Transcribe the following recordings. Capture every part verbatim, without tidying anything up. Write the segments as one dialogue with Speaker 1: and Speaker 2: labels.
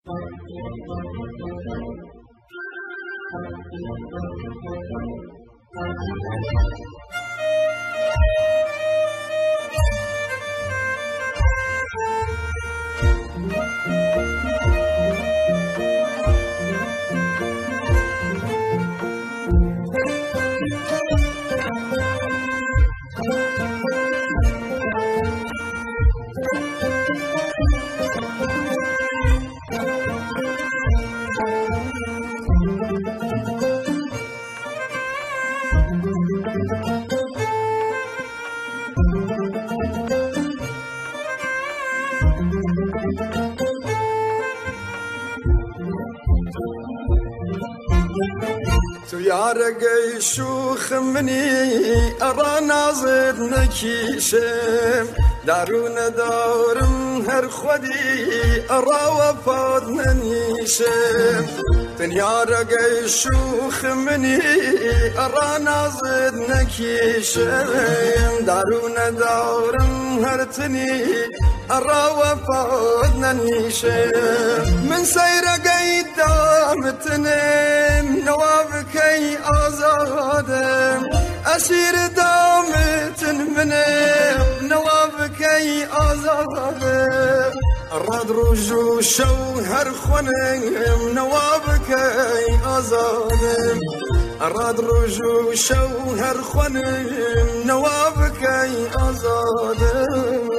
Speaker 1: تو یارگی شوخ منی ارا نازد نکیشم درون دارم هر خودی ارا وفاد ننیشم تن یارگی شوخ منی ارا نازد نکیشم درون دارم هر تنی ارا وفاد ننیشم من سیرگی دامتنم نوابكي آزادم أسير دامتن منم نوابكي آزادم الراد رجو شوهر خونم نوابكي آزادم الراد رجو شوهر خونم نوابكي آزادم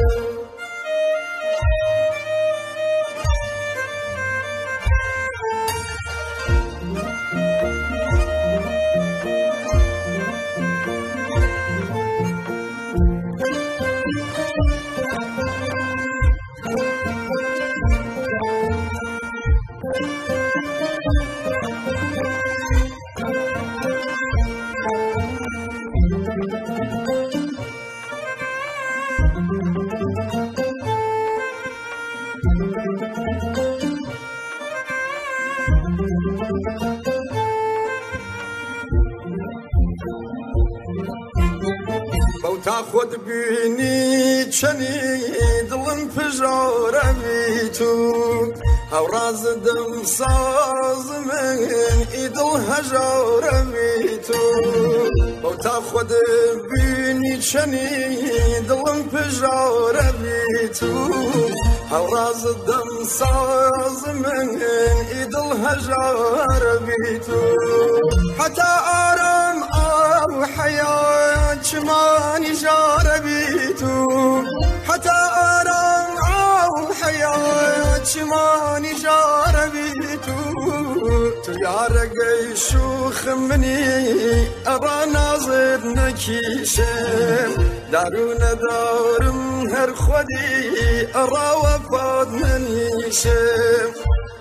Speaker 1: تاخد بینی چنی دلم پجاره بی تو او راز دم ساز من ای دل هجاره بی تو او تاخد بینی چنی دلم پجاره بی تو او راز دم ساز من ای دل هجاره بی تو حتی آرام آو حیات شماني جاربي تو حتى آرام أو حياة شماني جاربي تو تو يارقي شوخ مني أرى ناظر نكيشم دارون دارم هر خودي أرى وفاد منيشم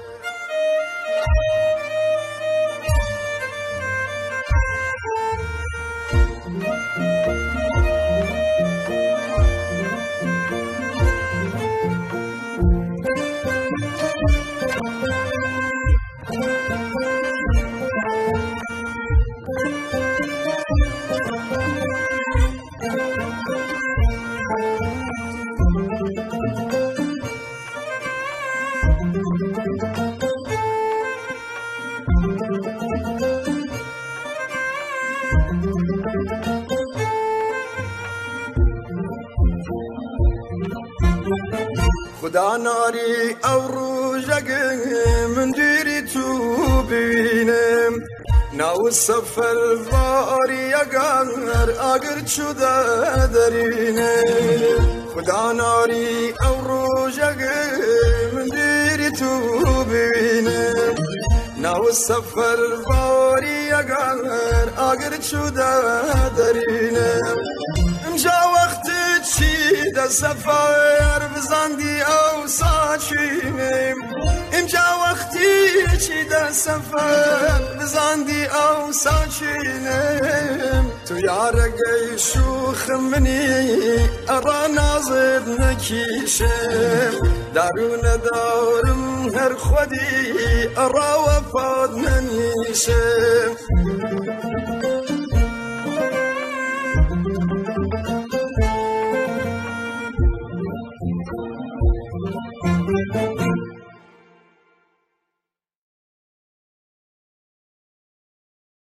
Speaker 1: خدا ناری او روزگ من دیری تو بینم ناو سفر واری اگر اگر چوده درینم خدا ناری او روزگ من دیری تو بینم ناو سفر واری اگر اگر چوده درینم امجا وقت چی ده سفر بزندی او ساچینم امجا وقتی چی ده سفر بزندی او ساچینم تو یارگی شوخ منی ارا نازد نکیشم درون دارم هر خودی ارا وفاد ننیشم